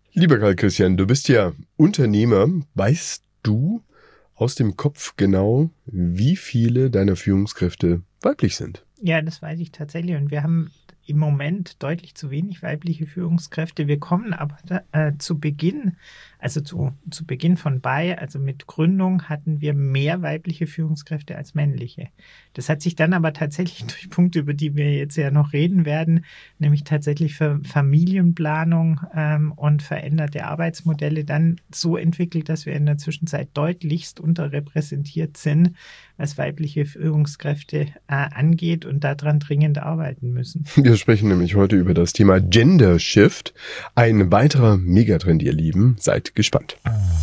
Lieber Karl Christian, du bist ja Unternehmer. Weißt du aus dem Kopf genau, wie viele deiner Führungskräfte weiblich sind? Ja, das weiß ich tatsächlich. Und wir haben im Moment deutlich zu wenig weibliche Führungskräfte. Wir kommen aber zu Beginn von BAI, also mit Gründung, hatten wir mehr weibliche Führungskräfte als männliche. Das hat sich dann aber tatsächlich durch Punkte, über die wir jetzt ja noch reden werden, nämlich tatsächlich für Familienplanung und veränderte Arbeitsmodelle dann so entwickelt, dass wir in der Zwischenzeit deutlichst unterrepräsentiert sind, was weibliche Führungskräfte angeht und daran dringend arbeiten müssen. Wir sprechen nämlich heute über das Thema Gender Shift. Ein weiterer Megatrend, ihr Lieben. Seid gespannt.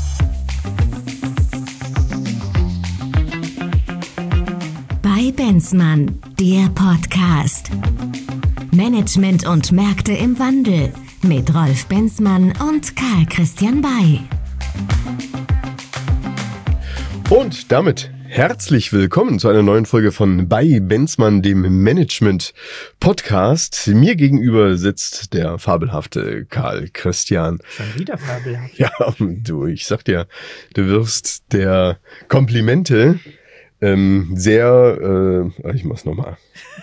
Bei Benzmann, der Podcast. Management und Märkte im Wandel mit Rolf Benzmann und Karl Christian Bay. Und damit herzlich willkommen zu einer neuen Folge von Bei Benzmann, dem Management-Podcast. Mir gegenüber sitzt der fabelhafte Karl Christian. Schon wieder fabelhaft. Ja, du, ich sag dir, du wirst der Komplimente ich mach's nochmal.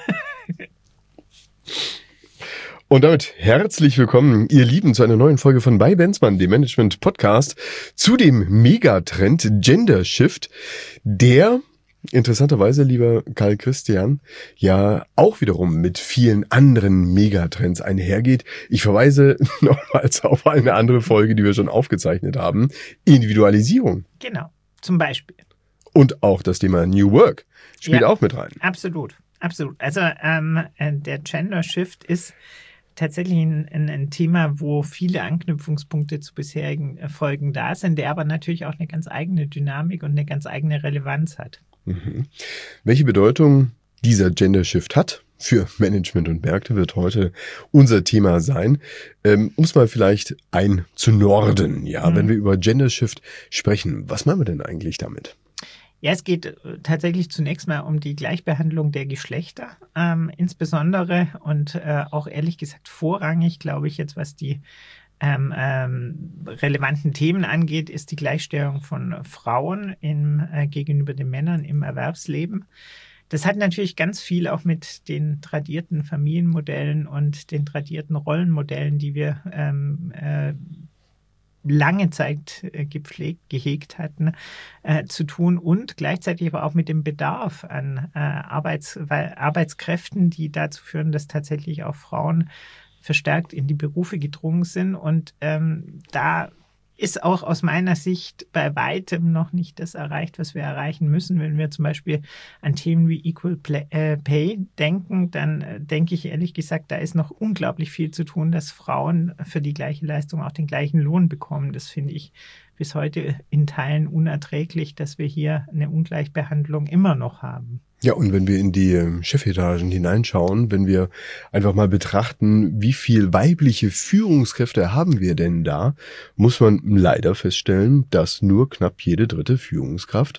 Und damit herzlich willkommen, ihr Lieben, zu einer neuen Folge von Bei Benzmann, dem Management-Podcast, zu dem Megatrend Gender Shift, der interessanterweise, lieber Karl Christian, ja auch wiederum mit vielen anderen Megatrends einhergeht. Ich verweise nochmals auf eine andere Folge, die wir schon aufgezeichnet haben. Individualisierung. Genau, zum Beispiel. Und auch das Thema New Work spielt auch mit rein. Absolut, absolut. Also der Gender Shift ist tatsächlich ein Thema, wo viele Anknüpfungspunkte zu bisherigen Erfolgen da sind, der aber natürlich auch eine ganz eigene Dynamik und eine ganz eigene Relevanz hat. Mhm. Welche Bedeutung dieser Gender Shift hat für Management und Märkte, wird heute unser Thema sein. Um es mal vielleicht einzunorden, wenn wir über Gender Shift sprechen, was meinen wir denn eigentlich damit? Ja, es geht tatsächlich zunächst mal um die Gleichbehandlung der Geschlechter, insbesondere und auch ehrlich gesagt vorrangig, glaube ich, jetzt was die relevanten Themen angeht, ist die Gleichstellung von Frauen gegenüber den Männern im Erwerbsleben. Das hat natürlich ganz viel auch mit den tradierten Familienmodellen und den tradierten Rollenmodellen, die wir lange Zeit gehegt hatten, zu tun und gleichzeitig aber auch mit dem Bedarf an Arbeitskräften, die dazu führen, dass tatsächlich auch Frauen verstärkt in die Berufe gedrungen sind. Und da ist auch aus meiner Sicht bei weitem noch nicht das erreicht, was wir erreichen müssen. Wenn wir zum Beispiel an Themen wie Equal Pay denken, dann denke ich ehrlich gesagt, da ist noch unglaublich viel zu tun, dass Frauen für die gleiche Leistung auch den gleichen Lohn bekommen. Das finde ich bis heute in Teilen unerträglich, dass wir hier eine Ungleichbehandlung immer noch haben. Ja, und wenn wir in die Chefetagen hineinschauen, wenn wir einfach mal betrachten, wie viel weibliche Führungskräfte haben wir denn da, muss man leider feststellen, dass nur knapp jede dritte Führungskraft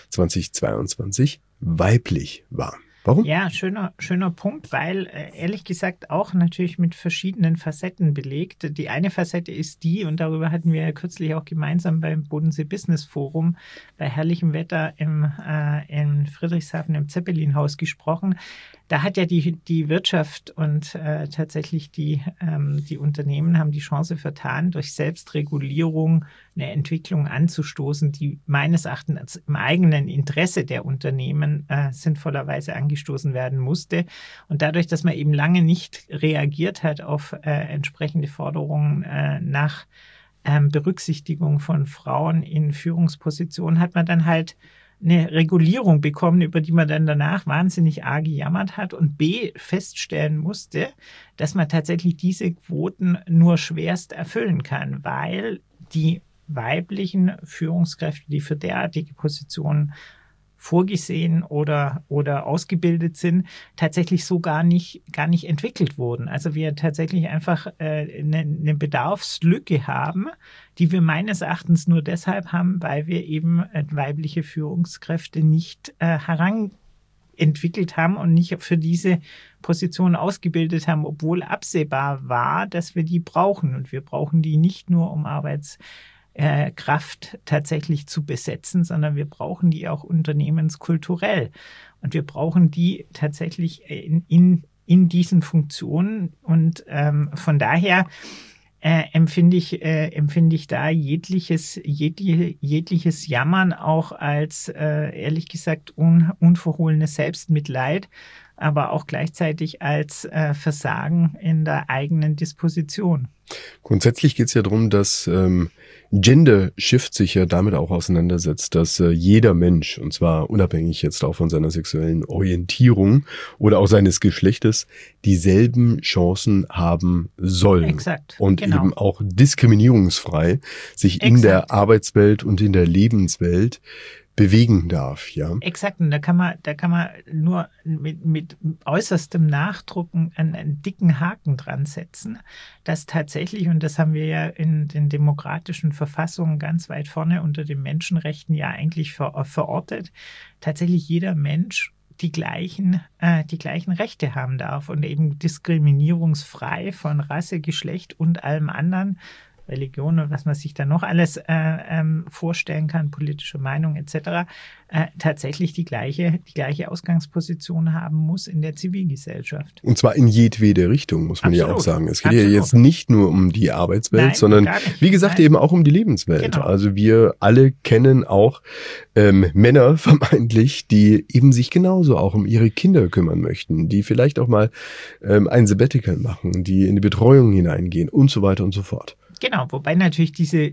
2022 weiblich war. Warum? Ja, schöner Punkt, weil ehrlich gesagt auch natürlich mit verschiedenen Facetten belegt. Die eine Facette ist die, und darüber hatten wir ja kürzlich auch gemeinsam beim Bodensee Business Forum bei herrlichem Wetter in Friedrichshafen im Zeppelinhaus gesprochen. Da hat ja die Wirtschaft und tatsächlich die Unternehmen haben die Chance vertan, durch Selbstregulierung eine Entwicklung anzustoßen, die meines Erachtens im eigenen Interesse der Unternehmen sinnvollerweise angestoßen werden musste. Und dadurch, dass man eben lange nicht reagiert hat auf entsprechende Forderungen nach Berücksichtigung von Frauen in Führungspositionen, hat man dann halt eine Regulierung bekommen, über die man dann danach wahnsinnig arg gejammert hat und B, feststellen musste, dass man tatsächlich diese Quoten nur schwerst erfüllen kann, weil die weiblichen Führungskräfte, die für derartige Positionen vorgesehen oder ausgebildet sind, tatsächlich so gar nicht entwickelt wurden. Also wir tatsächlich einfach eine Bedarfslücke haben, die wir meines Erachtens nur deshalb haben, weil wir eben weibliche Führungskräfte nicht entwickelt haben und nicht für diese Position ausgebildet haben, obwohl absehbar war, dass wir die brauchen. Und wir brauchen die nicht nur, um Arbeitskraft tatsächlich zu besetzen, sondern wir brauchen die auch unternehmenskulturell. Und wir brauchen die tatsächlich in diesen Funktionen. Und von daher empfinde ich da jegliches Jammern auch als, ehrlich gesagt, unverhohlenes Selbstmitleid, aber auch gleichzeitig als Versagen in der eigenen Disposition. Grundsätzlich geht es ja darum, dass Gender Shift sich ja damit auch auseinandersetzt, dass jeder Mensch, und zwar unabhängig jetzt auch von seiner sexuellen Orientierung oder auch seines Geschlechtes, dieselben Chancen haben soll. Exakt. Und genau. eben auch diskriminierungsfrei sich in der Arbeitswelt und in der Lebenswelt bewegen darf, ja. Exakt, und da kann man nur mit äußerstem Nachdruck einen dicken Haken dran setzen, dass tatsächlich, und das haben wir ja in den demokratischen Verfassungen ganz weit vorne unter den Menschenrechten ja eigentlich verortet, tatsächlich jeder Mensch die gleichen Rechte haben darf und eben diskriminierungsfrei von Rasse, Geschlecht und allem anderen, Religion und was man sich da noch alles vorstellen kann, politische Meinung etc., tatsächlich die gleiche Ausgangsposition haben muss in der Zivilgesellschaft. Und zwar in jedwede Richtung, muss man ja auch sagen. Es geht ja jetzt nicht nur um die Arbeitswelt, Nein, sondern wie gesagt eben auch um die Lebenswelt. Genau. Also wir alle kennen auch Männer vermeintlich, die eben sich genauso auch um ihre Kinder kümmern möchten, die vielleicht auch mal ein Sabbatical machen, die in die Betreuung hineingehen und so weiter und so fort. Genau, wobei natürlich diese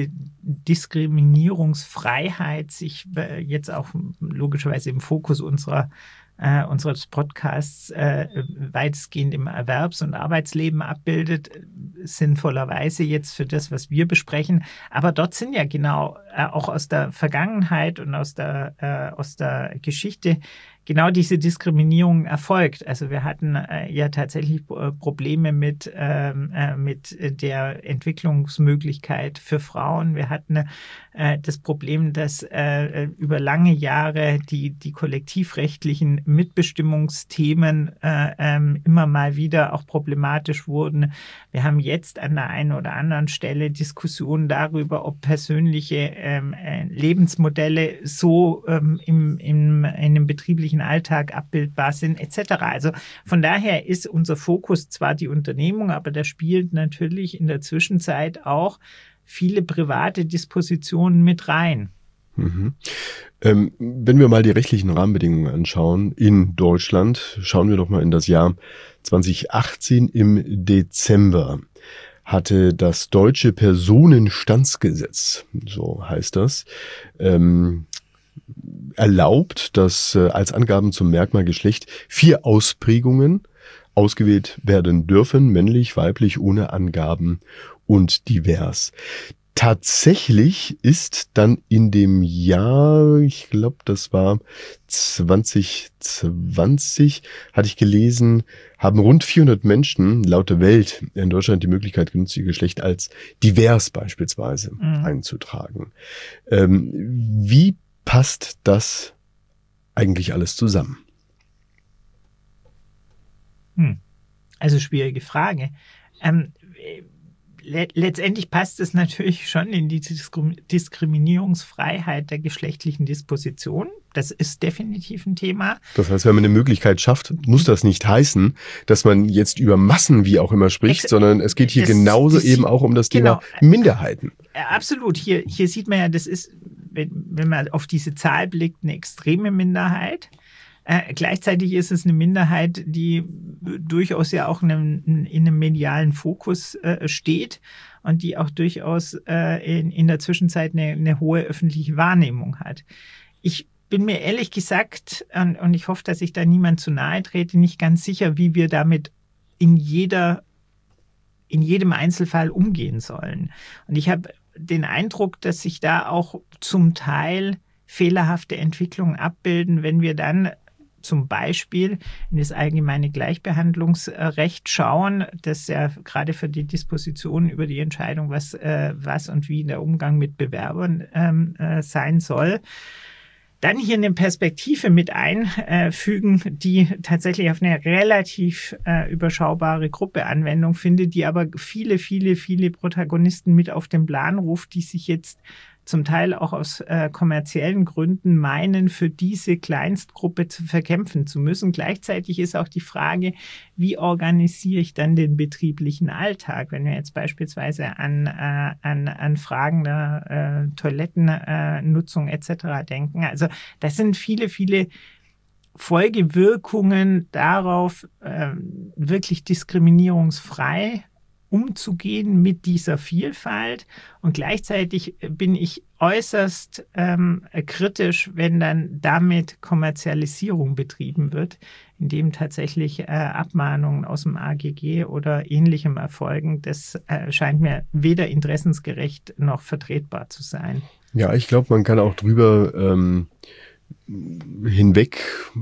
Diskriminierungsfreiheit sich jetzt auch logischerweise im Fokus unseres Podcasts weitestgehend im Erwerbs- und Arbeitsleben abbildet, sinnvollerweise jetzt für das, was wir besprechen. Aber dort sind ja genau auch aus der Vergangenheit und aus der Geschichte genau diese Diskriminierung erfolgt. Also wir hatten ja tatsächlich Probleme mit der Entwicklungsmöglichkeit für Frauen. Wir hatten das Problem, dass über lange Jahre die kollektivrechtlichen Mitbestimmungsthemen immer mal wieder auch problematisch wurden. Wir haben jetzt an der einen oder anderen Stelle Diskussionen darüber, ob persönliche Lebensmodelle so in dem betrieblichen Alltag abbildbar sind, etc. Also von daher ist unser Fokus zwar die Unternehmung, aber da spielt natürlich in der Zwischenzeit auch viele private Dispositionen mit rein. Mhm. Wenn wir mal die rechtlichen Rahmenbedingungen anschauen in Deutschland, schauen wir doch mal in das Jahr 2018 im Dezember. Hatte das deutsche Personenstandsgesetz, so heißt das, erlaubt, dass als Angaben zum Merkmal Geschlecht 4 Ausprägungen ausgewählt werden dürfen, männlich, weiblich, ohne Angaben und divers. Tatsächlich ist dann in dem Jahr, ich glaube, das war 2020, hatte ich gelesen, haben rund 400 Menschen laut der Welt in Deutschland die Möglichkeit genutzt, ihr Geschlecht als divers beispielsweise einzutragen. Wie passt das eigentlich alles zusammen? Also schwierige Frage. Letztendlich passt es natürlich schon in die Diskriminierungsfreiheit der geschlechtlichen Disposition. Das ist definitiv ein Thema. Das heißt, wenn man eine Möglichkeit schafft, muss das nicht heißen, dass man jetzt über Massen wie auch immer spricht, sondern es geht hier genauso eben auch um das Thema Minderheiten. Absolut. Hier sieht man ja, das ist, wenn man auf diese Zahl blickt, eine extreme Minderheit. Gleichzeitig ist es eine Minderheit, die durchaus ja auch in einem medialen Fokus steht und die auch durchaus in der Zwischenzeit eine hohe öffentliche Wahrnehmung hat. Ich bin mir ehrlich gesagt, und ich hoffe, dass ich da niemand zu nahe trete, nicht ganz sicher, wie wir damit in jedem Einzelfall umgehen sollen. Und ich habe den Eindruck, dass sich da auch zum Teil fehlerhafte Entwicklungen abbilden, wenn wir dann zum Beispiel in das allgemeine Gleichbehandlungsrecht schauen, das ja gerade für die Disposition über die Entscheidung, was und wie der Umgang mit Bewerbern sein soll, dann hier eine Perspektive mit einfügen, die tatsächlich auf eine relativ überschaubare Gruppe Anwendung findet, die aber viele Protagonisten mit auf den Plan ruft, die sich jetzt zum Teil auch aus kommerziellen Gründen meinen, für diese Kleinstgruppe zu verkämpfen zu müssen. Gleichzeitig ist auch die Frage, wie organisiere ich dann den betrieblichen Alltag, wenn wir jetzt beispielsweise an Fragen der Toilettennutzung etc. denken. Also das sind viele Folgewirkungen darauf, wirklich diskriminierungsfrei umzugehen mit dieser Vielfalt. Und gleichzeitig bin ich äußerst kritisch, wenn dann damit Kommerzialisierung betrieben wird, indem tatsächlich Abmahnungen aus dem AGG oder Ähnlichem erfolgen. Das scheint mir weder interessensgerecht noch vertretbar zu sein. Ja, ich glaube, man kann auch drüber hinweg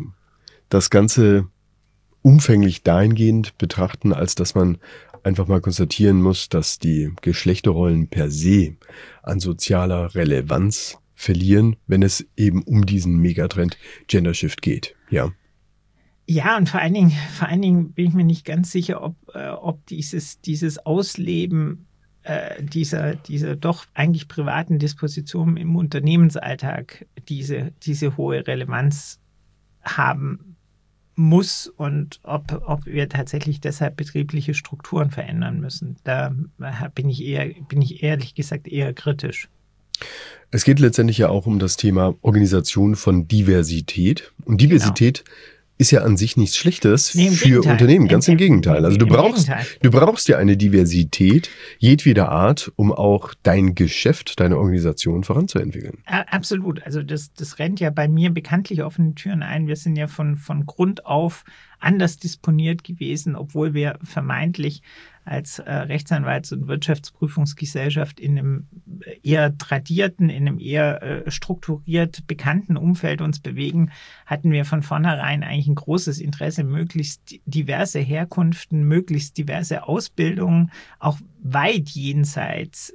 das Ganze umfänglich dahingehend betrachten, als dass man einfach mal konstatieren muss, dass die Geschlechterrollen per se an sozialer Relevanz verlieren, wenn es eben um diesen Megatrend Gender Shift geht. Ja. Ja, und vor allen Dingen bin ich mir nicht ganz sicher, ob dieses Ausleben dieser doch eigentlich privaten Dispositionen im Unternehmensalltag diese hohe Relevanz haben muss und ob wir tatsächlich deshalb betriebliche Strukturen verändern müssen. Da bin ich ehrlich gesagt eher kritisch. Es geht letztendlich ja auch um das Thema Organisation von Diversität. Und Diversität ist ja an sich nichts Schlechtes für Unternehmen, ganz im Gegenteil. Also du brauchst ja eine Diversität jedweder Art, um auch dein Geschäft, deine Organisation voranzuentwickeln. Absolut. Also das rennt ja bei mir bekanntlich offene Türen ein. Wir sind ja von Grund auf anders disponiert gewesen, obwohl wir vermeintlich als Rechtsanwalts- und Wirtschaftsprüfungsgesellschaft in einem eher tradierten, in einem eher strukturiert bekannten Umfeld uns bewegen, hatten wir von vornherein eigentlich ein großes Interesse, möglichst diverse Herkünften, möglichst diverse Ausbildungen, auch weit jenseits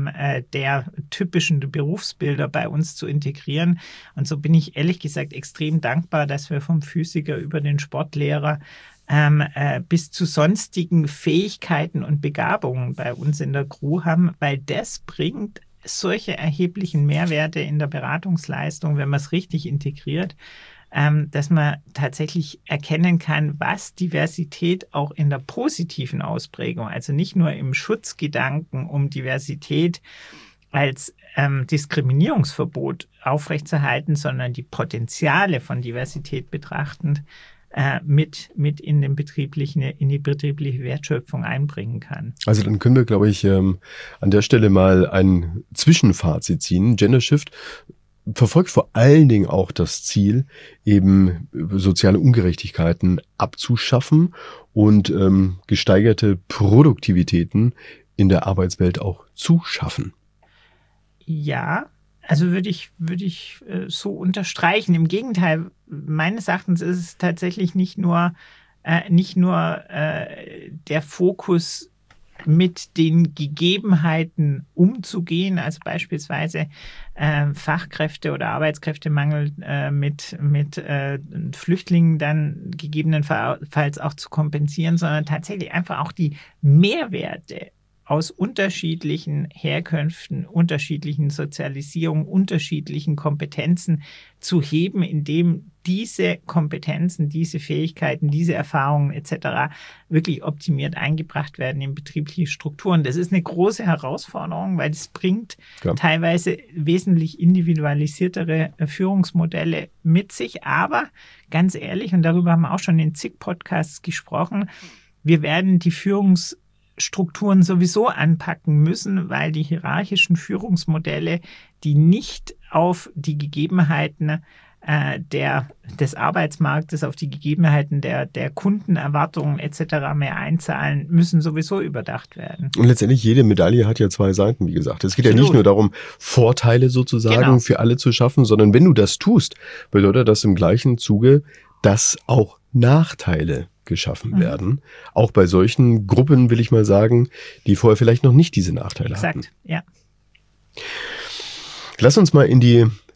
der typischen Berufsbilder bei uns zu integrieren. Und so bin ich ehrlich gesagt extrem dankbar, dass wir vom Physiker über den Sportlehrer bis zu sonstigen Fähigkeiten und Begabungen bei uns in der Crew haben, weil das bringt solche erheblichen Mehrwerte in der Beratungsleistung, wenn man es richtig integriert, dass man tatsächlich erkennen kann, was Diversität auch in der positiven Ausprägung, also nicht nur im Schutzgedanken um Diversität als Diskriminierungsverbot aufrechtzuerhalten, sondern die Potenziale von Diversität betrachtend, mit in die betriebliche Wertschöpfung einbringen kann. Also dann können wir, glaube ich, an der Stelle mal ein Zwischenfazit ziehen. Gender Shift verfolgt vor allen Dingen auch das Ziel, eben soziale Ungerechtigkeiten abzuschaffen und gesteigerte Produktivitäten in der Arbeitswelt auch zu schaffen. Ja, also würde ich so unterstreichen. Im Gegenteil, meines Erachtens ist es tatsächlich nicht nur der Fokus, mit den Gegebenheiten umzugehen, also beispielsweise Fachkräfte oder Arbeitskräftemangel mit Flüchtlingen dann gegebenenfalls auch zu kompensieren, sondern tatsächlich einfach auch die Mehrwerte aus unterschiedlichen Herkünften, unterschiedlichen Sozialisierungen, unterschiedlichen Kompetenzen zu heben, indem diese Kompetenzen, diese Fähigkeiten, diese Erfahrungen etc. wirklich optimiert eingebracht werden in betriebliche Strukturen. Das ist eine große Herausforderung, weil es bringt teilweise wesentlich individualisiertere Führungsmodelle mit sich. Aber ganz ehrlich, und darüber haben wir auch schon in zig Podcasts gesprochen, wir werden die Führungsstrukturen sowieso anpacken müssen, weil die hierarchischen Führungsmodelle, die nicht auf die Gegebenheiten des Arbeitsmarktes, auf die Gegebenheiten der Kundenerwartungen etc. mehr einzahlen, müssen sowieso überdacht werden. Und letztendlich jede Medaille hat ja zwei Seiten, wie gesagt. Es geht ja nicht nur darum, Vorteile sozusagen für alle zu schaffen, sondern wenn du das tust, bedeutet das im gleichen Zuge, dass auch Nachteile geschaffen werden. Auch bei solchen Gruppen, will ich mal sagen, die vorher vielleicht noch nicht diese Nachteile hatten. Exakt, ja. Lass uns mal in die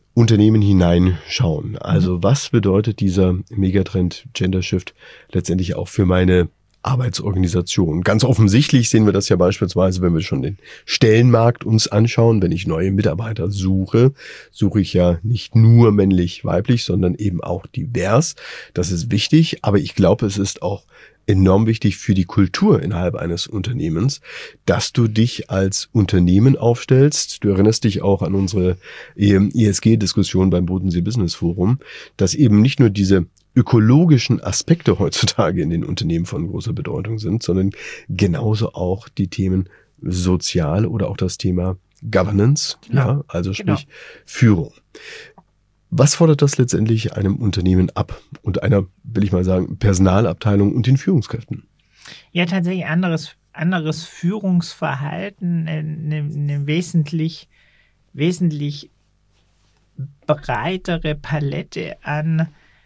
Unternehmen hineinschauen. Also was bedeutet dieser Megatrend Gender Shift letztendlich auch für meine Arbeitsorganisation? Ganz offensichtlich sehen wir das ja beispielsweise, wenn wir schon den Stellenmarkt uns anschauen. Wenn ich neue Mitarbeiter suche, suche ich ja nicht nur männlich, weiblich, sondern eben auch divers. Das ist wichtig, aber ich glaube, es ist auch enorm wichtig für die Kultur innerhalb eines Unternehmens, dass du dich als Unternehmen aufstellst. Du erinnerst dich auch an unsere ESG-Diskussion beim Bodensee Business Forum, dass eben nicht nur diese ökologischen Aspekte heutzutage in den Unternehmen von großer Bedeutung sind, sondern genauso auch die Themen sozial oder auch das Thema Governance, ja, also sprich Führung. Was fordert das letztendlich einem Unternehmen ab und einer, will ich mal sagen, Personalabteilung und den Führungskräften? Ja, tatsächlich anderes Führungsverhalten, eine wesentlich breitere Palette an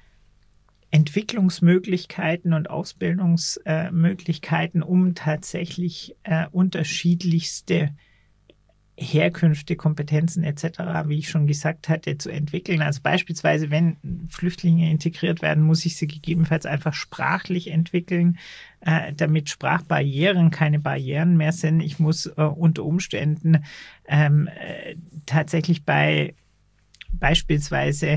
Entwicklungsmöglichkeiten und Ausbildungsmöglichkeiten, um tatsächlich unterschiedlichste Herkünfte, Kompetenzen etc., wie ich schon gesagt hatte, zu entwickeln. Also beispielsweise, wenn Flüchtlinge integriert werden, muss ich sie gegebenenfalls einfach sprachlich entwickeln, damit Sprachbarrieren keine Barrieren mehr sind. Ich muss unter Umständen tatsächlich bei beispielsweise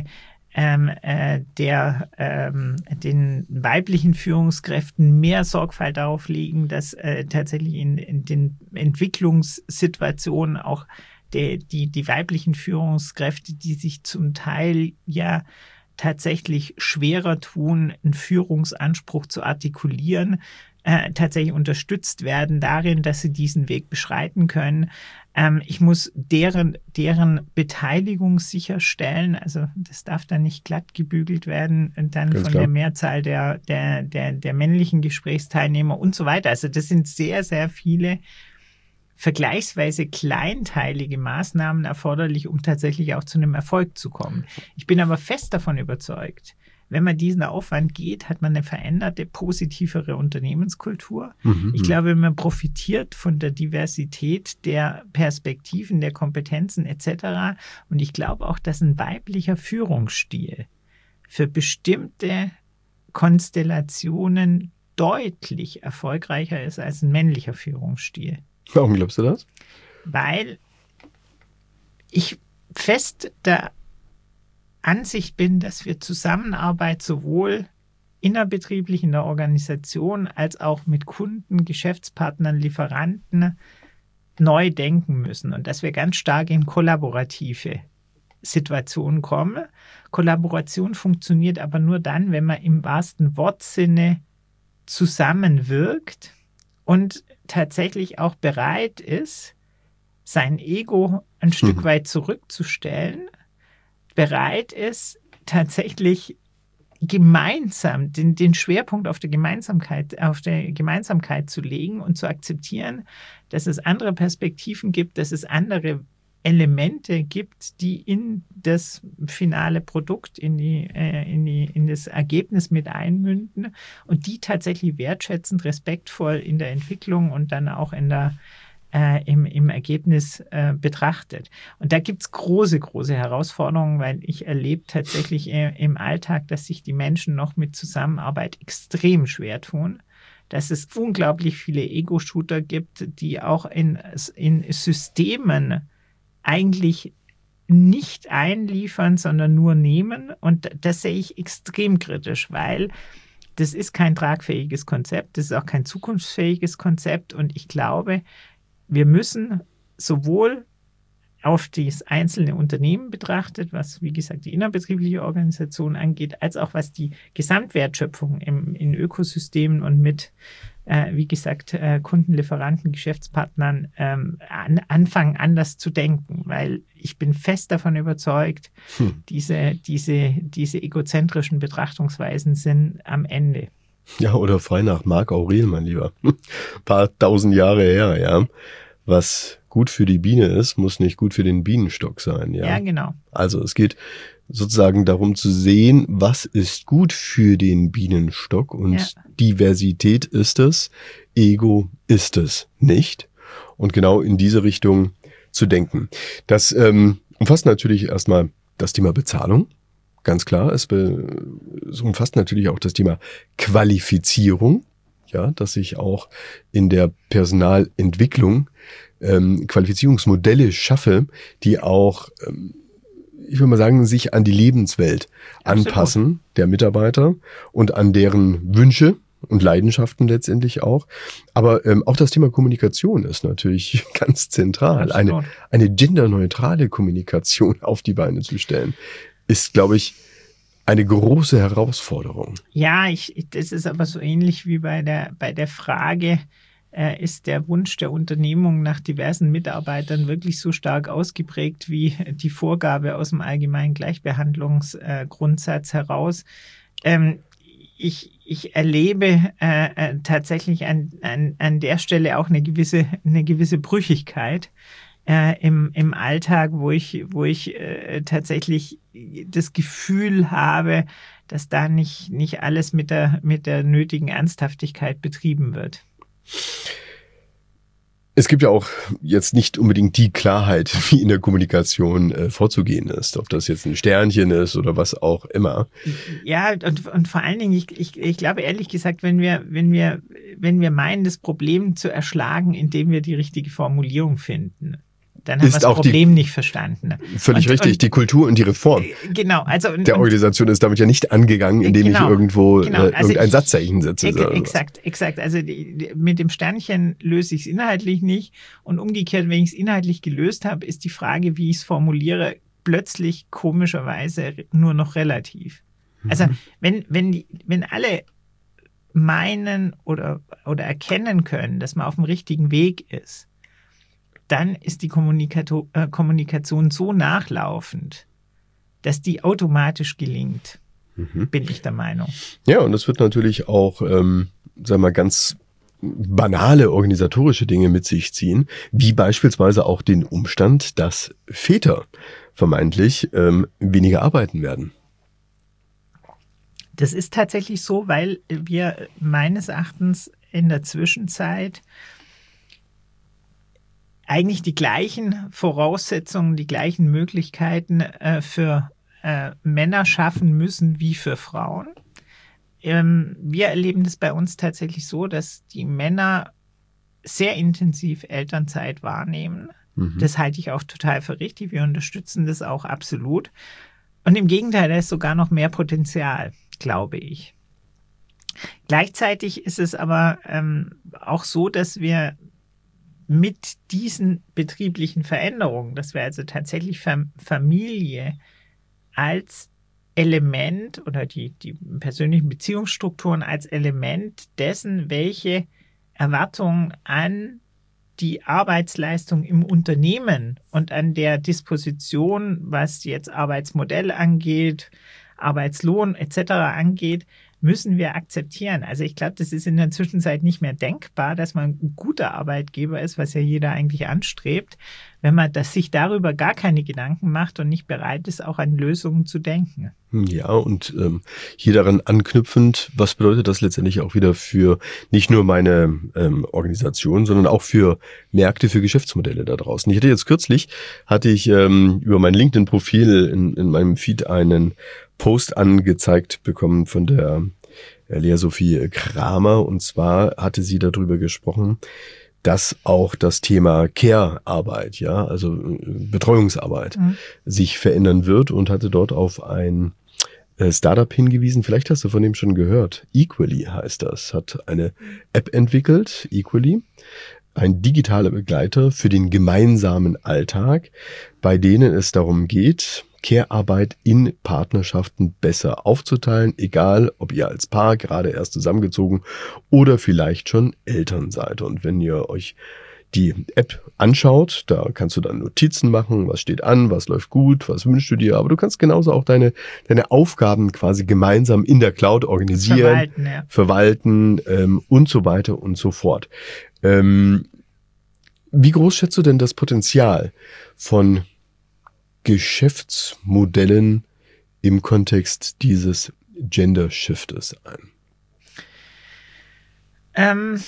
den weiblichen Führungskräften mehr Sorgfalt darauf legen, dass tatsächlich in den Entwicklungssituationen auch die weiblichen Führungskräfte, die sich zum Teil ja tatsächlich schwerer tun, einen Führungsanspruch zu artikulieren, tatsächlich unterstützt werden darin, dass sie diesen Weg beschreiten können. Ich muss deren Beteiligung sicherstellen. Also das darf dann nicht glatt gebügelt werden, dann ganz von klar. Der Mehrzahl der männlichen Gesprächsteilnehmer und so weiter. Also das sind sehr, sehr viele vergleichsweise kleinteilige Maßnahmen erforderlich, um tatsächlich auch zu einem Erfolg zu kommen. Ich bin aber fest davon überzeugt, wenn man diesen Aufwand geht, hat man eine veränderte, positivere Unternehmenskultur. Ich glaube, man profitiert von der Diversität der Perspektiven, der Kompetenzen etc. Und ich glaube auch, dass ein weiblicher Führungsstil für bestimmte Konstellationen deutlich erfolgreicher ist als ein männlicher Führungsstil. Warum glaubst du das? Weil ich fest der Ansicht bin, dass wir Zusammenarbeit sowohl innerbetrieblich in der Organisation als auch mit Kunden, Geschäftspartnern, Lieferanten neu denken müssen und dass wir ganz stark in kollaborative Situationen kommen. Kollaboration funktioniert aber nur dann, wenn man im wahrsten Wortsinne zusammenwirkt und tatsächlich auch bereit ist, sein Ego ein Stück weit zurückzustellen, bereit ist, tatsächlich gemeinsam den Schwerpunkt auf der Gemeinsamkeit zu legen und zu akzeptieren, dass es andere Perspektiven gibt, dass es andere Elemente gibt, die in das finale Produkt, in das Ergebnis mit einmünden und die tatsächlich wertschätzend, respektvoll in der Entwicklung und dann auch im Ergebnis betrachtet. Und da gibt es große Herausforderungen, weil ich erlebe tatsächlich im Alltag, dass sich die Menschen noch mit Zusammenarbeit extrem schwer tun, dass es unglaublich viele Ego-Shooter gibt, die auch in Systemen eigentlich nicht einliefern, sondern nur nehmen. Und das sehe ich extrem kritisch, weil das ist kein tragfähiges Konzept, das ist auch kein zukunftsfähiges Konzept. Und ich glaube, wir müssen sowohl auf das einzelne Unternehmen betrachtet, was, wie gesagt, die innerbetriebliche Organisation angeht, als auch was die Gesamtwertschöpfung in Ökosystemen und mit, wie gesagt, Kunden, Lieferanten, Geschäftspartnern anfangen, anders zu denken. Weil ich bin fest davon überzeugt, diese egozentrischen Betrachtungsweisen sind am Ende. Ja, oder frei nach Marc Aurel, mein Lieber. Paar tausend Jahre her, ja. Was gut für die Biene ist, muss nicht gut für den Bienenstock sein, ja. Ja, genau. Also es geht sozusagen darum zu sehen, was ist gut für den Bienenstock und Diversität ist es, Ego ist es nicht. Und genau in diese Richtung zu denken. Das umfasst natürlich erstmal das Thema Bezahlung, ganz klar. Es umfasst natürlich auch das Thema Qualifizierung, ja, dass ich auch in der Personalentwicklung Qualifizierungsmodelle schaffe, die auch, ich würde mal sagen, sich an die Lebenswelt anpassen der Mitarbeiter und an deren Wünsche und Leidenschaften letztendlich auch. Aber auch das Thema Kommunikation ist natürlich ganz zentral. Eine genderneutrale Kommunikation auf die Beine zu stellen, ist, glaube ich, eine große Herausforderung. Ja, das ist aber so ähnlich wie bei der Frage, ist der Wunsch der Unternehmung nach diversen Mitarbeitern wirklich so stark ausgeprägt wie die Vorgabe aus dem allgemeinen Gleichbehandlungsgrundsatz heraus. Ich erlebe tatsächlich an der Stelle auch eine gewisse Brüchigkeit im Alltag, wo ich tatsächlich das Gefühl habe, dass da nicht alles mit der nötigen Ernsthaftigkeit betrieben wird. Es gibt ja auch jetzt nicht unbedingt die Klarheit, wie in der Kommunikation vorzugehen ist, ob das jetzt ein Sternchen ist oder was auch immer. Ja, und vor allen Dingen, ich glaube ehrlich gesagt, wenn wir meinen, das Problem zu erschlagen, indem wir die richtige Formulierung finden, dann haben wir das Problem nicht verstanden. Völlig richtig. Die Kultur und die Reform der Organisation ist damit ja nicht angegangen, indem ich irgendwo irgendein Satzzeichen setze. Exakt. Also mit dem Sternchen löse ich es inhaltlich nicht. Und umgekehrt, wenn ich es inhaltlich gelöst habe, ist die Frage, wie ich es formuliere, plötzlich komischerweise nur noch relativ. Also wenn alle meinen oder erkennen können, dass man auf dem richtigen Weg ist, dann ist die Kommunikation so nachlaufend, dass die automatisch gelingt, bin ich der Meinung. Ja, und das wird natürlich auch, ganz banale organisatorische Dinge mit sich ziehen, wie beispielsweise auch den Umstand, dass Väter vermeintlich weniger arbeiten werden. Das ist tatsächlich so, weil wir meines Erachtens in der Zwischenzeit eigentlich die gleichen Voraussetzungen, die gleichen Möglichkeiten für Männer schaffen müssen wie für Frauen. Wir erleben das bei uns tatsächlich so, dass die Männer sehr intensiv Elternzeit wahrnehmen. Das halte ich auch total für richtig. Wir unterstützen das auch absolut. Und im Gegenteil, da ist sogar noch mehr Potenzial, glaube ich. Gleichzeitig ist es aber auch so, dass wir mit diesen betrieblichen Veränderungen, dass wir also tatsächlich Familie als Element oder die persönlichen Beziehungsstrukturen als Element dessen, welche Erwartungen an die Arbeitsleistung im Unternehmen und an der Disposition, was jetzt Arbeitsmodell angeht, Arbeitslohn etc. angeht, müssen wir akzeptieren. Also ich glaube, das ist in der Zwischenzeit nicht mehr denkbar, dass man ein guter Arbeitgeber ist, was ja jeder eigentlich anstrebt, wenn man sich darüber gar keine Gedanken macht und nicht bereit ist, auch an Lösungen zu denken. Ja, und hier daran anknüpfend, was bedeutet das letztendlich auch wieder für nicht nur meine Organisation, sondern auch für Märkte, für Geschäftsmodelle da draußen. Ich hatte ich über mein LinkedIn-Profil in meinem Feed einen Post angezeigt bekommen von der Lea Sophie Kramer, und zwar hatte sie darüber gesprochen, dass auch das Thema Care-Arbeit, ja, also Betreuungsarbeit, sich verändern wird, und hatte dort auf ein Startup hingewiesen. Vielleicht hast du von dem schon gehört. Equally heißt das, hat eine App entwickelt, Equally, ein digitaler Begleiter für den gemeinsamen Alltag, bei denen es darum geht, Care-Arbeit in Partnerschaften besser aufzuteilen, egal ob ihr als Paar gerade erst zusammengezogen oder vielleicht schon Eltern seid. Und wenn ihr euch die App anschaut, da kannst du dann Notizen machen, was steht an, was läuft gut, was wünschst du dir, aber du kannst genauso auch deine Aufgaben quasi gemeinsam in der Cloud organisieren, verwalten und so weiter und so fort. Wie groß schätzt du denn das Potenzial von Geschäftsmodellen im Kontext dieses Gender-Shiftes ein?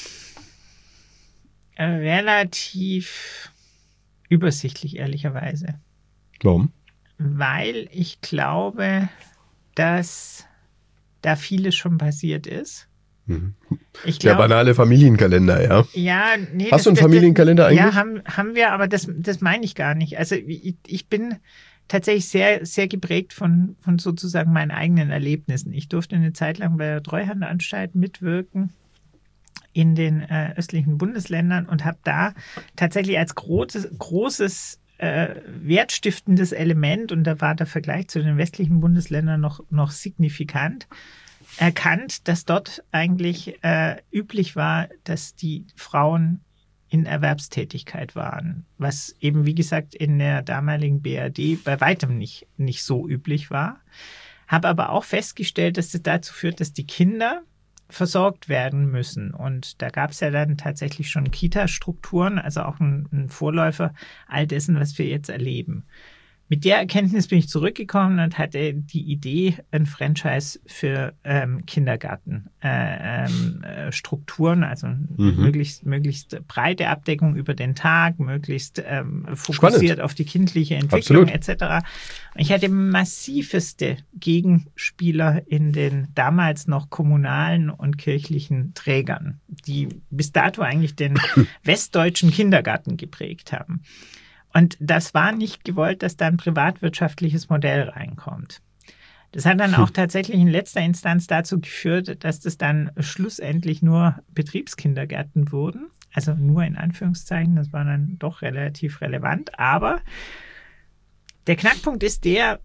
Relativ übersichtlich, ehrlicherweise. Warum? weil ich glaube, dass da vieles schon passiert ist. Der banale Familienkalender, ja. Ja, nee. Hast du einen Familienkalender eigentlich? Ja, haben wir, aber das meine ich gar nicht. Also ich bin tatsächlich sehr, sehr geprägt von sozusagen meinen eigenen Erlebnissen. Ich durfte eine Zeit lang bei der Treuhandanstalt mitwirken in den östlichen Bundesländern und habe da tatsächlich als großes wertstiftendes Element, und da war der Vergleich zu den westlichen Bundesländern noch signifikant, erkannt, dass dort eigentlich üblich war, dass die Frauen in Erwerbstätigkeit waren, was eben, wie gesagt, in der damaligen BRD bei weitem nicht so üblich war. Habe aber auch festgestellt, dass das dazu führt, dass die Kinder versorgt werden müssen. Und da gab es ja dann tatsächlich schon Kita-Strukturen, also auch ein Vorläufer all dessen, was wir jetzt erleben. Mit der Erkenntnis bin ich zurückgekommen und hatte die Idee, ein Franchise für Kindergartenstrukturen, also möglichst breite Abdeckung über den Tag, möglichst fokussiert auf die kindliche Entwicklung etc. Ich hatte massivste Gegenspieler in den damals noch kommunalen und kirchlichen Trägern, die bis dato eigentlich den westdeutschen Kindergarten geprägt haben. Und das war nicht gewollt, dass da ein privatwirtschaftliches Modell reinkommt. Das hat dann auch tatsächlich in letzter Instanz dazu geführt, dass das dann schlussendlich nur Betriebskindergärten wurden. Also nur in Anführungszeichen, das war dann doch relativ relevant. Aber der Knackpunkt ist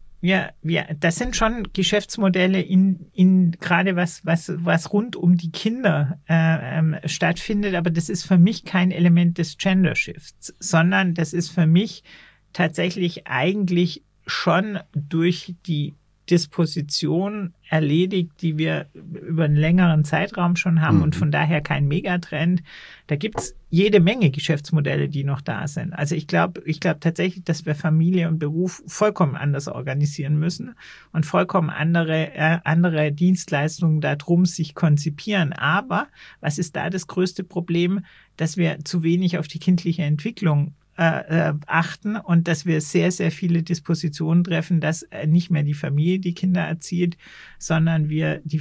das sind schon Geschäftsmodelle in gerade was rund um die Kinder stattfindet, aber das ist für mich kein Element des Gender Shifts, sondern das ist für mich tatsächlich eigentlich schon durch die Disposition erledigt, die wir über einen längeren Zeitraum schon haben und von daher kein Megatrend. Da gibt's jede Menge Geschäftsmodelle, die noch da sind. Also ich glaube tatsächlich, dass wir Familie und Beruf vollkommen anders organisieren müssen und vollkommen andere Dienstleistungen darum sich konzipieren. Aber was ist da das größte Problem? Dass wir zu wenig auf die kindliche Entwicklung achten und dass wir sehr, sehr viele Dispositionen treffen, dass nicht mehr die Familie die Kinder erzieht, sondern wir die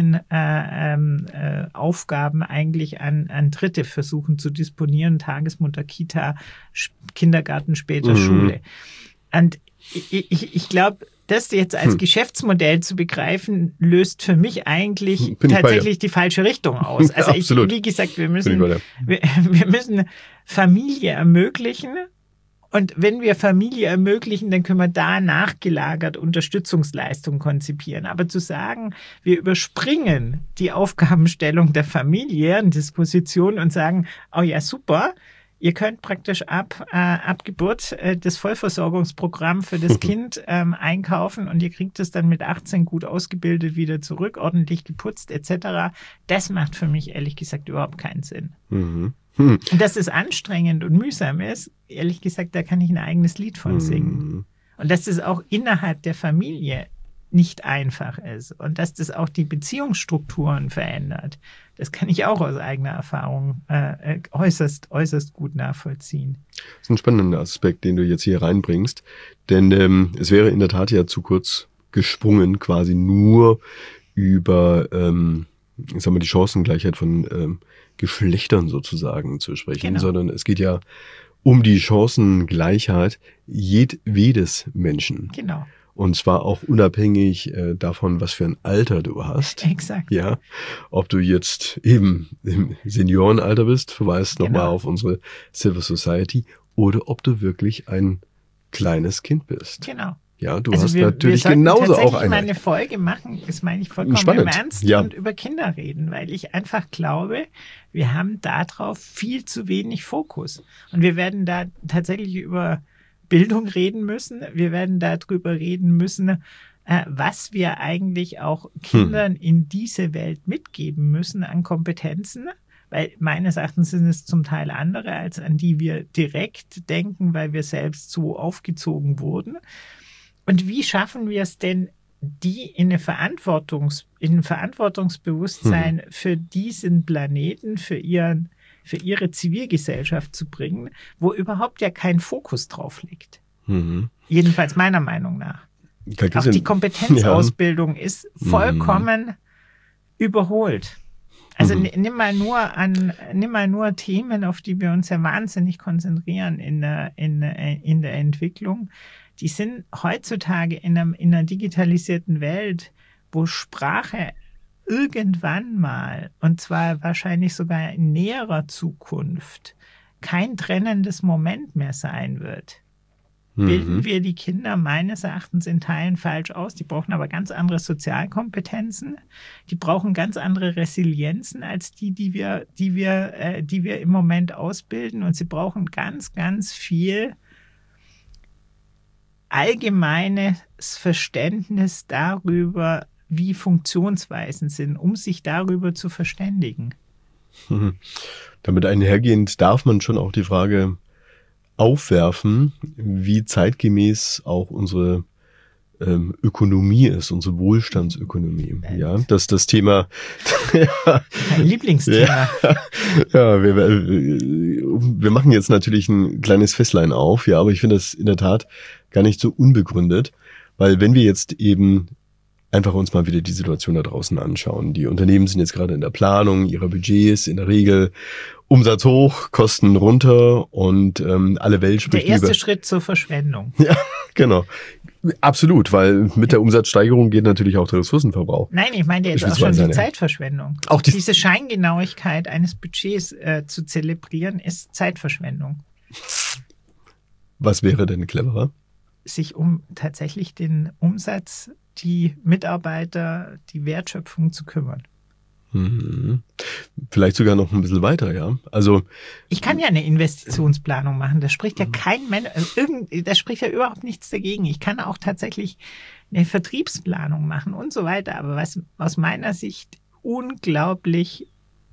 Familienaufgaben eigentlich an Dritte versuchen zu disponieren, Tagesmutter, Kita, Kindergarten, später Schule. Und ich glaube, das jetzt als Geschäftsmodell zu begreifen, löst für mich eigentlich tatsächlich die falsche Richtung aus. Also wie gesagt, wir müssen Familie ermöglichen. Und wenn wir Familie ermöglichen, dann können wir da nachgelagert Unterstützungsleistungen konzipieren. Aber zu sagen, wir überspringen die Aufgabenstellung der familiären Disposition und sagen, oh ja, super, ihr könnt praktisch ab Geburt das Vollversorgungsprogramm für das Kind einkaufen und ihr kriegt es dann mit 18 gut ausgebildet wieder zurück, ordentlich geputzt etc. Das macht für mich ehrlich gesagt überhaupt keinen Sinn. Und dass es anstrengend und mühsam ist, ehrlich gesagt, da kann ich ein eigenes Lied von singen. Und dass es auch innerhalb der Familie nicht einfach ist und dass das auch die Beziehungsstrukturen verändert. Das kann ich auch aus eigener Erfahrung äußerst gut nachvollziehen. Das ist ein spannender Aspekt, den du jetzt hier reinbringst, denn es wäre in der Tat ja zu kurz gesprungen, quasi nur über die Chancengleichheit von Geschlechtern sozusagen zu sprechen, sondern es geht ja um die Chancengleichheit jedwedes Menschen. Genau. Und zwar auch unabhängig davon, was für ein Alter du hast. Exakt. Ja, ob du jetzt eben im Seniorenalter bist, verweist nochmal auf unsere Civil Society, oder ob du wirklich ein kleines Kind bist. Genau. Ja, du hast natürlich genauso auch eine. Meine Folge machen, das meine ich vollkommen im Ernst, und über Kinder reden, weil ich einfach glaube, wir haben darauf viel zu wenig Fokus. Und wir werden da tatsächlich über Bildung reden müssen. Wir werden darüber reden müssen, was wir eigentlich auch Kindern in diese Welt mitgeben müssen an Kompetenzen. Weil meines Erachtens sind es zum Teil andere, als an die wir direkt denken, weil wir selbst so aufgezogen wurden. Und wie schaffen wir es denn, die in ein Verantwortungsbewusstsein für diesen Planeten, für ihre Zivilgesellschaft zu bringen, wo überhaupt ja kein Fokus drauf liegt. Jedenfalls meiner Meinung nach. Auch die Kompetenzausbildung ist vollkommen überholt. Also nimm mal nur Themen, auf die wir uns ja wahnsinnig konzentrieren in der Entwicklung. Die sind heutzutage in einer digitalisierten Welt, wo Sprache irgendwann mal, und zwar wahrscheinlich sogar in näherer Zukunft, kein trennendes Moment mehr sein wird. Bilden wir die Kinder meines Erachtens in Teilen falsch aus. Die brauchen aber ganz andere Sozialkompetenzen. Die brauchen ganz andere Resilienzen als die wir im Moment ausbilden. Und sie brauchen ganz, ganz viel allgemeines Verständnis darüber, wie Funktionsweisen sind, um sich darüber zu verständigen. Damit einhergehend darf man schon auch die Frage aufwerfen, wie zeitgemäß auch unsere Ökonomie ist, unsere Wohlstandsökonomie. Ja, dass das Thema mein Lieblingsthema. Ja, wir machen jetzt natürlich ein kleines Fässlein auf, ja, aber ich finde das in der Tat gar nicht so unbegründet, weil wenn wir jetzt eben einfach uns mal wieder die Situation da draußen anschauen. Die Unternehmen sind jetzt gerade in der Planung ihrer Budgets, in der Regel Umsatz hoch, Kosten runter und alle Welt spricht über... Der erste Schritt zur Verschwendung. Ja, genau. Absolut, weil mit der Umsatzsteigerung geht natürlich auch der Ressourcenverbrauch. Nein, ich meine jetzt auch schon die Zeitverschwendung. Auch diese Scheingenauigkeit eines Budgets zu zelebrieren, ist Zeitverschwendung. Was wäre denn cleverer? Sich um tatsächlich den Umsatz, die Mitarbeiter, die Wertschöpfung zu kümmern. Vielleicht sogar noch ein bisschen weiter, ja. Also ich kann ja eine Investitionsplanung machen. Da spricht ja kein Mensch, da spricht ja überhaupt nichts dagegen. Ich kann auch tatsächlich eine Vertriebsplanung machen und so weiter. Aber was aus meiner Sicht unglaublich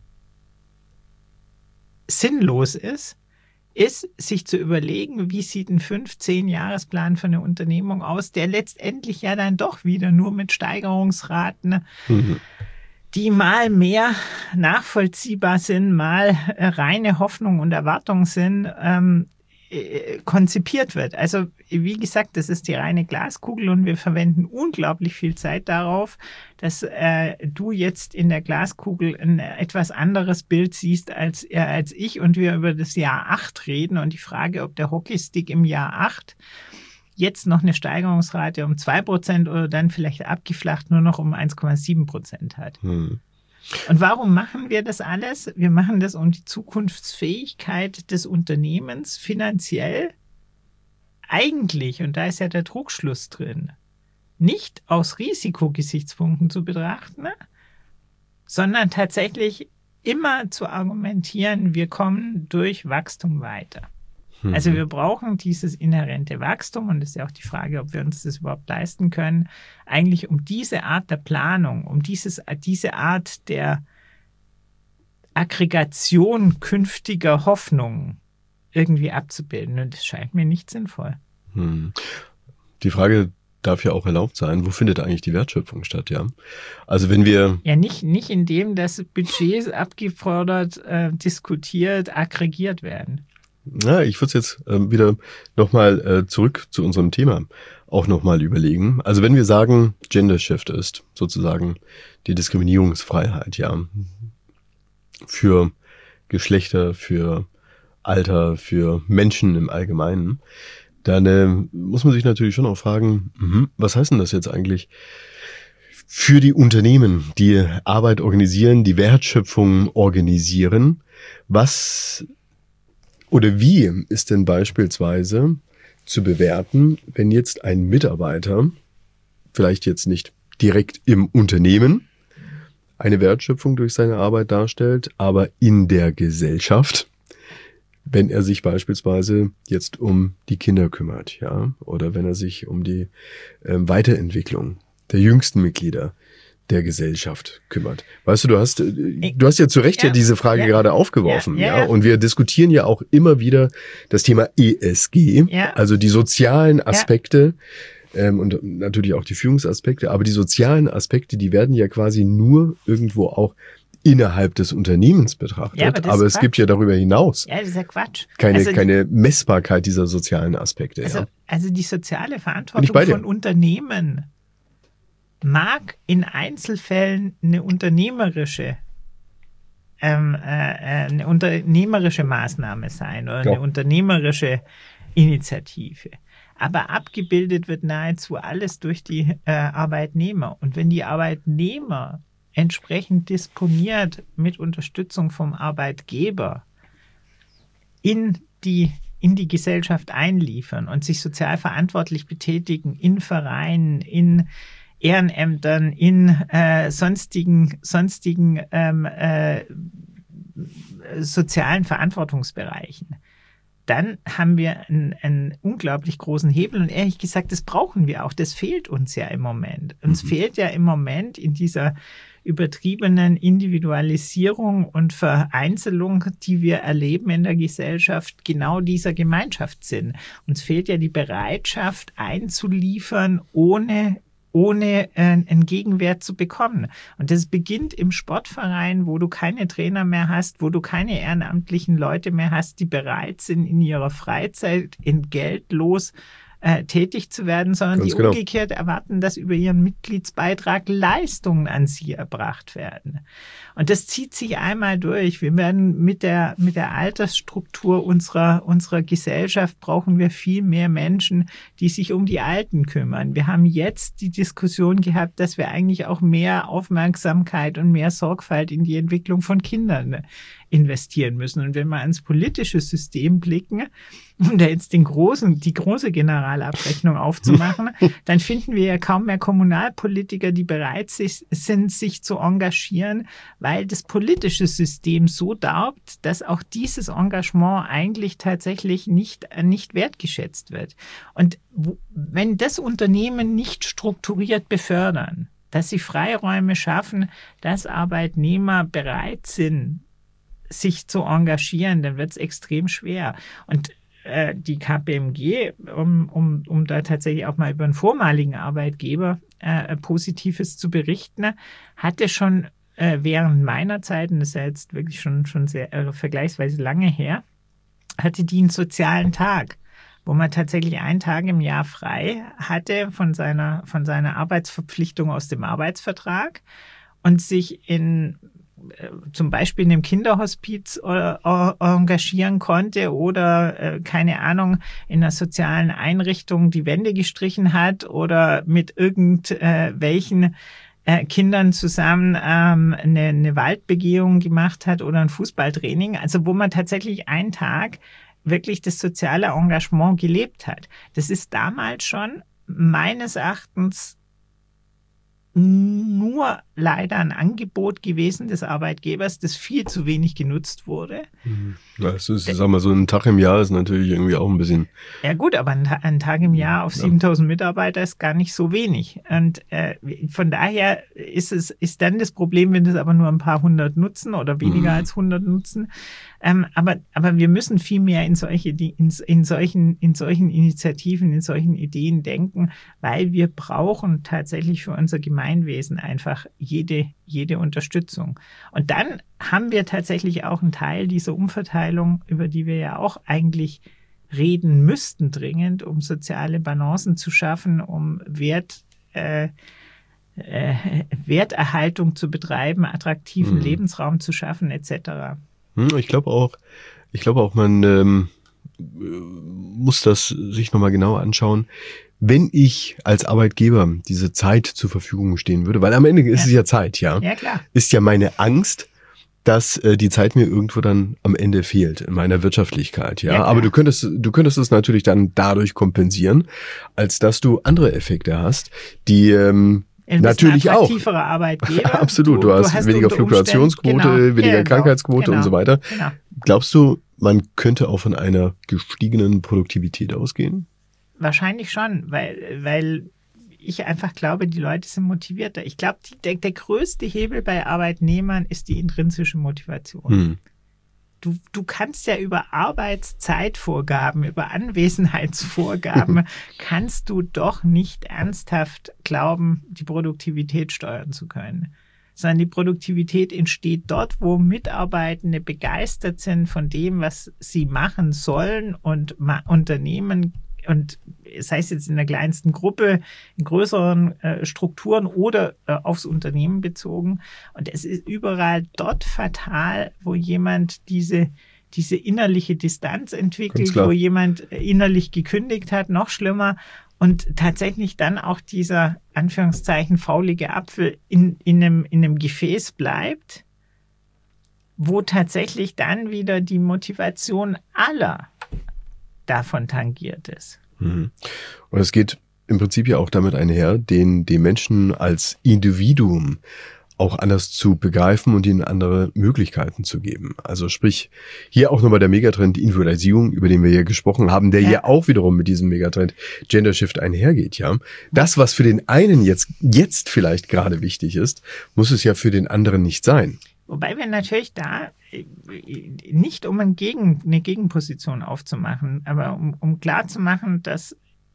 sinnlos ist, sich zu überlegen, wie sieht ein 5-10-Jahresplan für eine Unternehmung aus, der letztendlich ja dann doch wieder nur mit Steigerungsraten, die mal mehr nachvollziehbar sind, mal reine Hoffnung und Erwartung sind, konzipiert wird. Also wie gesagt, das ist die reine Glaskugel und wir verwenden unglaublich viel Zeit darauf, dass du jetzt in der Glaskugel ein etwas anderes Bild siehst als ich und wir über das Jahr 8 reden und die Frage, ob der Hockeystick im Jahr 8 jetzt noch eine Steigerungsrate um 2% oder dann vielleicht abgeflacht nur noch um 1,7% hat. Und warum machen wir das alles? Wir machen das, um die Zukunftsfähigkeit des Unternehmens finanziell eigentlich, und da ist ja der Trugschluss drin, nicht aus Risikogesichtspunkten zu betrachten, sondern tatsächlich immer zu argumentieren, wir kommen durch Wachstum weiter. Also wir brauchen dieses inhärente Wachstum und es ist ja auch die Frage, ob wir uns das überhaupt leisten können, eigentlich um diese Art der Planung, um diese Art der Aggregation künftiger Hoffnungen irgendwie abzubilden. Und das scheint mir nicht sinnvoll. Die Frage darf ja auch erlaubt sein, wo findet eigentlich die Wertschöpfung statt, ja? Also wenn wir... Ja, nicht indem das Budgets abgefordert, diskutiert, aggregiert werden. Ja, ich würde es jetzt wieder nochmal zurück zu unserem Thema auch nochmal überlegen. Also wenn wir sagen, Gender Shift ist sozusagen die Diskriminierungsfreiheit, ja, für Geschlechter, für Alter, für Menschen im Allgemeinen, dann muss man sich natürlich schon auch fragen, was heißt denn das jetzt eigentlich für die Unternehmen, die Arbeit organisieren, die Wertschöpfung organisieren? Was oder wie ist denn beispielsweise zu bewerten, wenn jetzt ein Mitarbeiter, vielleicht jetzt nicht direkt im Unternehmen, eine Wertschöpfung durch seine Arbeit darstellt, aber in der Gesellschaft, wenn er sich beispielsweise jetzt um die Kinder kümmert, ja, oder wenn er sich um die Weiterentwicklung der jüngsten Mitglieder der Gesellschaft kümmert. Weißt du, du hast ja zu Recht ja diese Frage gerade aufgeworfen, ja, und wir diskutieren ja auch immer wieder das Thema ESG, also die sozialen Aspekte und natürlich auch die Führungsaspekte, aber die sozialen Aspekte, die werden ja quasi nur irgendwo auch innerhalb des Unternehmens betrachtet. Ja, aber es gibt ja darüber hinaus ja, das ist ja Quatsch. keine Messbarkeit dieser sozialen Aspekte. Also die soziale Verantwortung von Unternehmen mag in Einzelfällen eine unternehmerische Maßnahme sein oder eine unternehmerische Initiative. Aber abgebildet wird nahezu alles durch die Arbeitnehmer. Und wenn die Arbeitnehmer entsprechend disponiert mit Unterstützung vom Arbeitgeber in die Gesellschaft einliefern und sich sozial verantwortlich betätigen in Vereinen, in Ehrenämtern, in sonstigen sozialen Verantwortungsbereichen, dann haben wir einen unglaublich großen Hebel. Und ehrlich gesagt, das brauchen wir auch. Das fehlt uns ja im Moment. Uns fehlt ja im Moment in dieser übertriebenen Individualisierung und Vereinzelung, die wir erleben in der Gesellschaft, genau dieser Gemeinschaftssinn. Uns fehlt ja die Bereitschaft einzuliefern, ohne einen Gegenwert zu bekommen. Und das beginnt im Sportverein, wo du keine Trainer mehr hast, wo du keine ehrenamtlichen Leute mehr hast, die bereit sind, in ihrer Freizeit entgeltlos tätig zu werden, sondern die umgekehrt erwarten, dass über ihren Mitgliedsbeitrag Leistungen an sie erbracht werden. Und das zieht sich einmal durch. Wir werden mit der Altersstruktur unserer Gesellschaft brauchen wir viel mehr Menschen, die sich um die Alten kümmern. Wir haben jetzt die Diskussion gehabt, dass wir eigentlich auch mehr Aufmerksamkeit und mehr Sorgfalt in die Entwicklung von Kindern investieren müssen. Und wenn wir ans politische System blicken, um da jetzt die große Generalabrechnung aufzumachen, dann finden wir ja kaum mehr Kommunalpolitiker, die bereit sind, sich zu engagieren, weil das politische System so darbt, dass auch dieses Engagement eigentlich tatsächlich nicht wertgeschätzt wird. Und wenn das Unternehmen nicht strukturiert befördern, dass sie Freiräume schaffen, dass Arbeitnehmer bereit sind, sich zu engagieren, dann wird es extrem schwer. Und die KPMG, um da tatsächlich auch mal über einen vormaligen Arbeitgeber Positives zu berichten, hatte schon während meiner Zeit, und das ist ja jetzt wirklich schon sehr vergleichsweise lange her, hatte die einen sozialen Tag, wo man tatsächlich einen Tag im Jahr frei hatte von seiner Arbeitsverpflichtung aus dem Arbeitsvertrag und sich zum Beispiel in einem Kinderhospiz engagieren konnte oder, keine Ahnung, in einer sozialen Einrichtung die Wände gestrichen hat oder mit irgendwelchen Kindern zusammen eine Waldbegehung gemacht hat oder ein Fußballtraining. Also wo man tatsächlich einen Tag wirklich das soziale Engagement gelebt hat. Das ist damals schon meines Erachtens nur leider ein Angebot gewesen des Arbeitgebers, das viel zu wenig genutzt wurde. Das ist, sag mal, so ein Tag im Jahr ist natürlich irgendwie auch ein bisschen... Ja gut, aber ein Tag im Jahr auf 7.000 Mitarbeiter ist gar nicht so wenig. Und von daher ist dann das Problem, wenn das aber nur ein paar hundert nutzen oder weniger als 100 nutzen. Aber wir müssen viel mehr in solchen Initiativen, in solchen Ideen denken, weil wir brauchen tatsächlich für unser Gemeinwesen einfach jede Unterstützung. Und dann haben wir tatsächlich auch einen Teil dieser Umverteilung, über die wir ja auch eigentlich reden müssten dringend, um soziale Balancen zu schaffen, um Werterhaltung zu betreiben, attraktiven Lebensraum zu schaffen, etc. Ich glaube auch, man muss das sich nochmal genauer anschauen, wenn ich als Arbeitgeber diese Zeit zur Verfügung stehen würde, weil am Ende ist es ja Zeit, ja. Ja, klar. Ist ja meine Angst, dass die Zeit mir irgendwo dann am Ende fehlt in meiner Wirtschaftlichkeit, ja. Aber du könntest es natürlich dann dadurch kompensieren, als dass du andere Effekte hast, die natürlich auch. Attraktiverer Arbeitgeber. Absolut. Du hast weniger Fluktuationsquote, weniger Krankheitsquote und so weiter. Genau. Glaubst du, man könnte auch von einer gestiegenen Produktivität ausgehen? Wahrscheinlich schon, weil ich einfach glaube, die Leute sind motivierter. Ich glaube, der größte Hebel bei Arbeitnehmern ist die intrinsische Motivation. Du kannst ja über Arbeitszeitvorgaben, über Anwesenheitsvorgaben, kannst du doch nicht ernsthaft glauben, die Produktivität steuern zu können. sondern die Produktivität entsteht dort, wo Mitarbeitende begeistert sind von dem, was sie machen sollen und Unternehmen, und sei es jetzt in der kleinsten Gruppe, in größeren Strukturen oder aufs Unternehmen bezogen. Und es ist überall dort fatal, wo jemand diese innerliche Distanz entwickelt, wo jemand innerlich gekündigt hat, noch schlimmer. Und tatsächlich dann auch dieser, Anführungszeichen, faulige Apfel in einem Gefäß bleibt, wo tatsächlich dann wieder die Motivation aller davon tangiert ist. Und es geht im Prinzip ja auch damit einher, den Menschen als Individuum auch anders zu begreifen und ihnen andere Möglichkeiten zu geben. Also sprich, hier auch nochmal der Megatrend Individualisierung, über den wir hier gesprochen haben, der ja auch wiederum mit diesem Megatrend Gender Shift einhergeht, ja. Das, was für den einen jetzt vielleicht gerade wichtig ist, muss es ja für den anderen nicht sein. Wobei wir natürlich da nicht, um eine Gegenposition aufzumachen, aber um klarzumachen, dass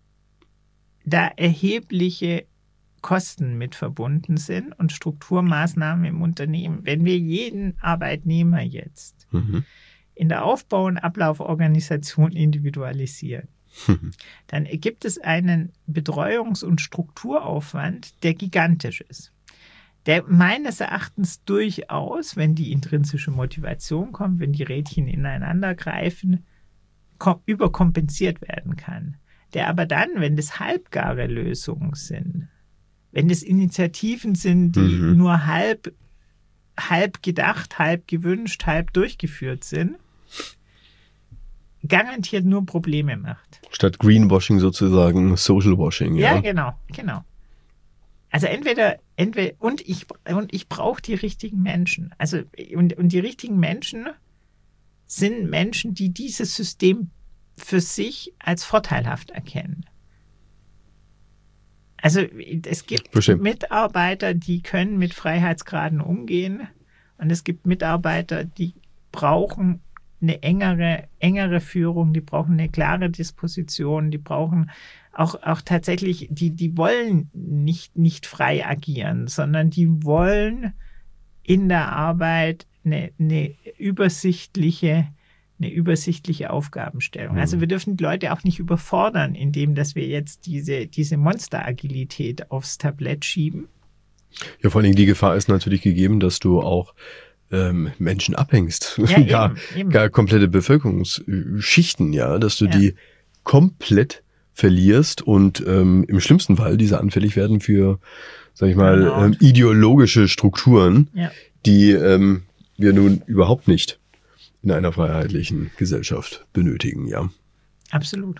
da erhebliche Kosten mit verbunden sind und Strukturmaßnahmen im Unternehmen. Wenn wir jeden Arbeitnehmer jetzt in der Aufbau- und Ablauforganisation individualisieren, dann gibt es einen Betreuungs- und Strukturaufwand, der gigantisch ist. Der meines Erachtens durchaus, wenn die intrinsische Motivation kommt, wenn die Rädchen ineinander greifen, überkompensiert werden kann. Der aber dann, wenn das halbgare Lösungen sind, wenn es Initiativen sind, die nur halb gedacht, halb gewünscht, halb durchgeführt sind, garantiert nur Probleme macht. Statt Greenwashing sozusagen Social Washing. Ja, genau. Also entweder und ich brauche die richtigen Menschen. Also und die richtigen Menschen sind Menschen, die dieses System für sich als vorteilhaft erkennen. Also es gibt Mitarbeiter, die können mit Freiheitsgraden umgehen, und es gibt Mitarbeiter, die brauchen eine engere Führung, die brauchen eine klare Disposition, die brauchen auch tatsächlich, die wollen nicht frei agieren, sondern die wollen in der Arbeit eine übersichtliche Aufgabenstellung. Also wir dürfen die Leute auch nicht überfordern, indem dass wir jetzt diese Monsteragilität aufs Tablett schieben. Ja, vor allen Dingen die Gefahr ist natürlich gegeben, dass du auch Menschen abhängst. Ja, gar komplette Bevölkerungsschichten, ja, dass du die komplett verlierst und im schlimmsten Fall diese anfällig werden für, sag ich mal, ideologische Strukturen, die wir nun überhaupt nicht in einer freiheitlichen Gesellschaft benötigen, ja. Absolut.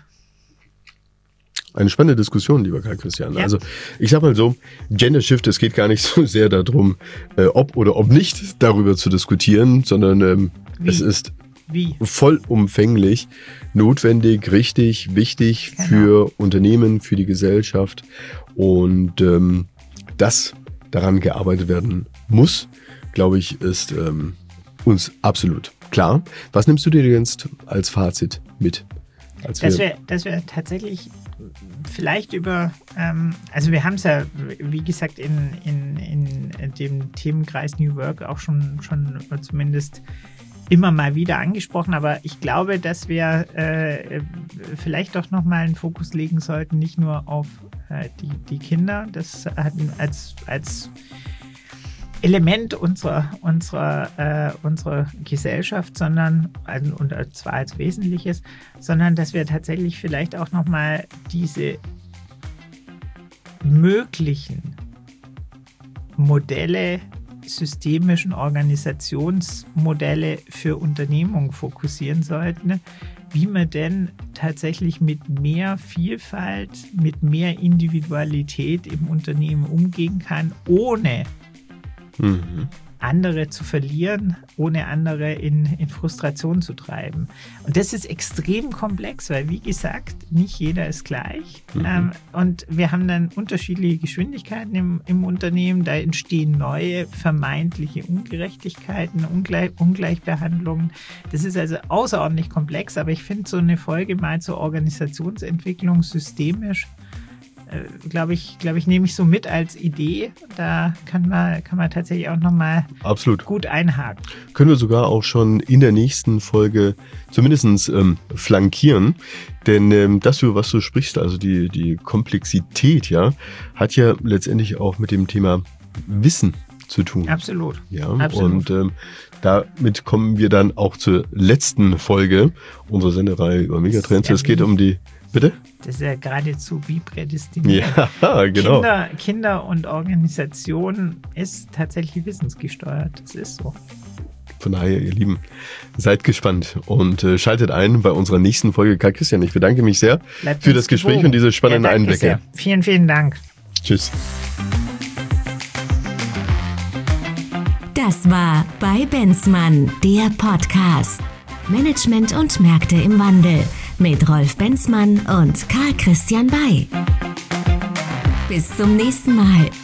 Eine spannende Diskussion, lieber Karl Christian. Ja. Also ich sag mal so, Gender Shift, es geht gar nicht so sehr darum, ob oder ob nicht darüber zu diskutieren, sondern es ist vollumfänglich notwendig, richtig, wichtig für Unternehmen, für die Gesellschaft, und dass daran gearbeitet werden muss, glaube ich, ist uns absolut klar. Was nimmst du dir jetzt als Fazit mit? Dass wir tatsächlich vielleicht also wir haben es ja, wie gesagt, in dem Themenkreis New Work auch schon zumindest immer mal wieder angesprochen, aber ich glaube, dass wir vielleicht doch nochmal einen Fokus legen sollten, nicht nur auf die Kinder, das als Element unserer Gesellschaft, sondern und zwar als Wesentliches, sondern dass wir tatsächlich vielleicht auch nochmal diese möglichen Modelle, systemischen Organisationsmodelle für Unternehmungen fokussieren sollten, wie man denn tatsächlich mit mehr Vielfalt, mit mehr Individualität im Unternehmen umgehen kann, ohne andere zu verlieren, ohne andere in Frustration zu treiben. Und das ist extrem komplex, weil, wie gesagt, nicht jeder ist gleich. Und wir haben dann unterschiedliche Geschwindigkeiten im Unternehmen. Da entstehen neue vermeintliche Ungerechtigkeiten, Ungleichbehandlungen. Das ist also außerordentlich komplex, aber ich finde so eine Folge mal zur Organisationsentwicklung systemisch glaube ich, nehme ich so mit als Idee. Da kann man tatsächlich auch nochmal gut einhaken. Können wir sogar auch schon in der nächsten Folge zumindest flankieren. Denn das, über was du sprichst, also die Komplexität, ja, hat ja letztendlich auch mit dem Thema Wissen zu tun. Absolut. Ja, und damit kommen wir dann auch zur letzten Folge unserer Sendereihe über Megatrends. Es geht um die... Bitte? Das ist ja geradezu wie prädestiniert. Ja, genau. Kinder und Organisation ist tatsächlich wissensgesteuert. Das ist so. Von daher, ihr Lieben, seid gespannt und schaltet ein bei unserer nächsten Folge. Karl Christian, ich bedanke mich sehr für das Gespräch und diese spannenden Einblicke. Sehr. Vielen, vielen Dank. Tschüss. Das war bei Benzmann, der Podcast. Management und Märkte im Wandel mit Rolf Benzmann und Karl Christian Bay. Bis zum nächsten Mal.